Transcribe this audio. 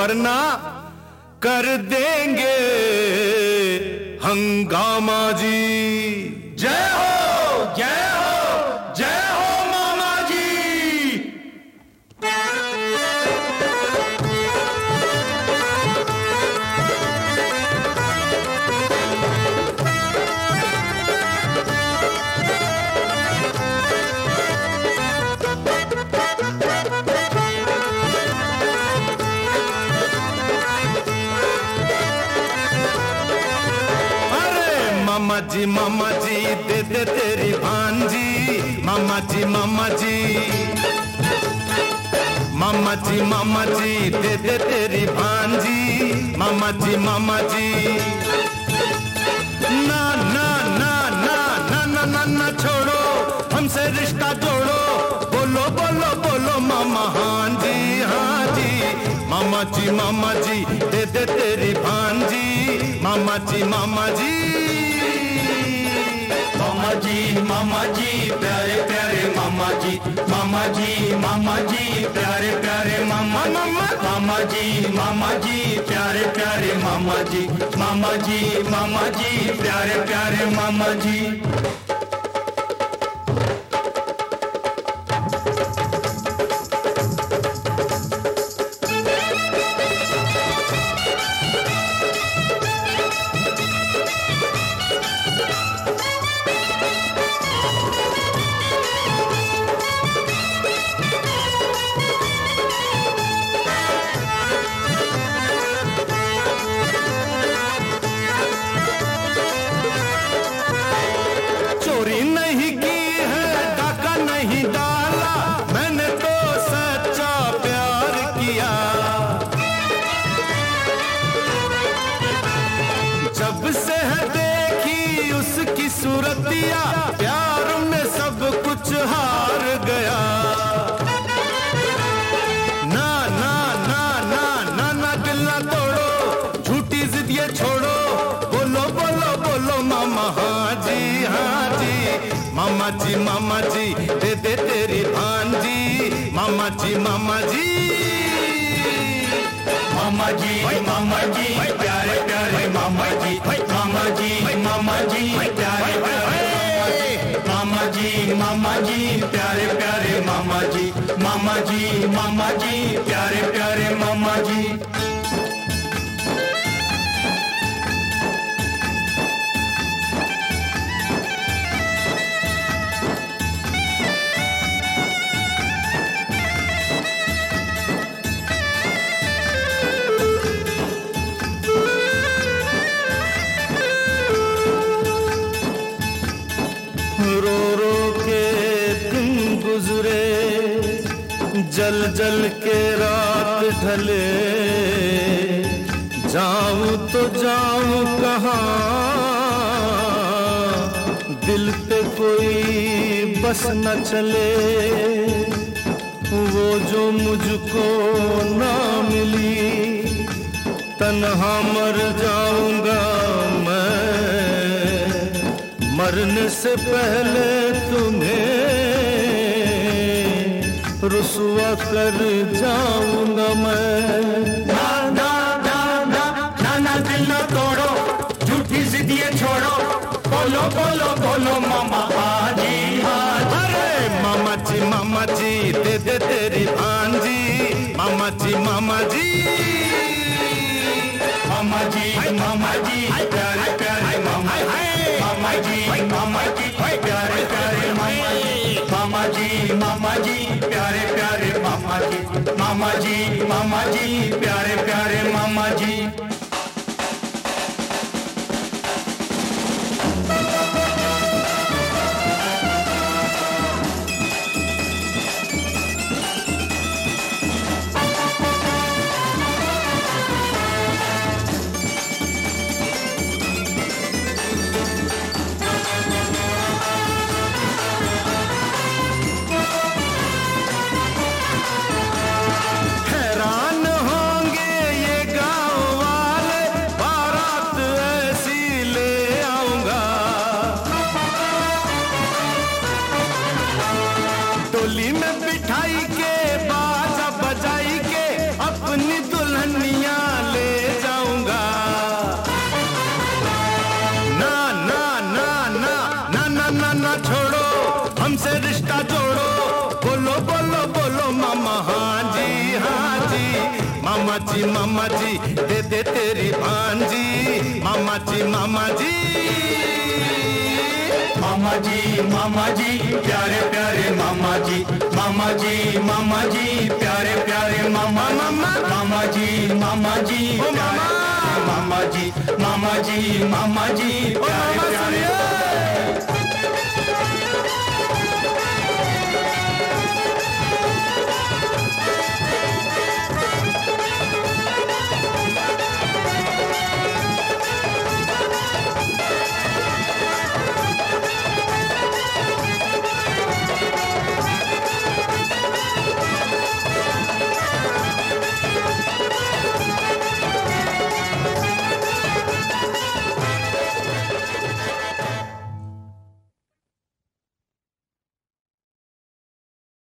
वरना कर देंगे हंगामा जी। जय हो जय हो जय हो मामा जी। मामा जी दे दे तेरी भांजी। मामा जी मामा जी दे दे तेरी भांजी। मामा जी ना ना ना ना ना ना ना ना छोड़ो हमसे रिश्ता जोड़ो। बोलो बोलो बोलो मामा हाँ जी मामा जी दे दे तेरी भांजी। मामा जी मामा जी प्यारे प्यारे मामा जी प्यारे प्यारे मामा जी प्यारे प्यारे मामा जी प्यारे प्यारे मामा जी। चोरी नहीं की है डाका नहीं डाला मैंने तो सच्चा प्यार किया। जब से है देखी उसकी सूरतिया प्यार में सब कुछ हार गया। ना ना ना ना ना ना दिल ना तोड़ो झूठी जिद ये छोड़ो। बोलो बोलो बोलो मामा हाँ जी मामा जी दे दे तेरी भांजी। मामा जी प्यारे प्यारे मामा जी प्यारे प्यारे मामा जी प्यारे प्यारे मामा जी प्यारे प्यारे मामा जी। रो रो के दिन गुजरे जल जल के रात ढले। जाऊं तो जाऊं कहाँ दिल पे कोई बस न चले। वो जो मुझको ना मिली तन्हा मर जाऊंगा मैं। मरने से पहले तुम्हें रुसवा कर जाऊंगा मैं। ना ना ना ना ना ना दिल ना तोड़ो झूठी जिदियां छोड़ो। बोलो बोलो बोलो मामा जी अरे मामा जी दे दे तेरी भांजी। मामा जी प्यारे प्यारे मामा जी प्यारे प्यारे मामा जी प्यारे प्यारे मामा जी प्यारे प्यारे मामा जी। हैरान होंगे ये गाँव मामा जी दे दे तेरी भांजी, मामा जी मामा जी। मामा जी प्यारे प्यारे मामा जी, मामा जी प्यारे प्यारे मामा, मामा जी प्यारे, मामा जी प्यारे प्यारे।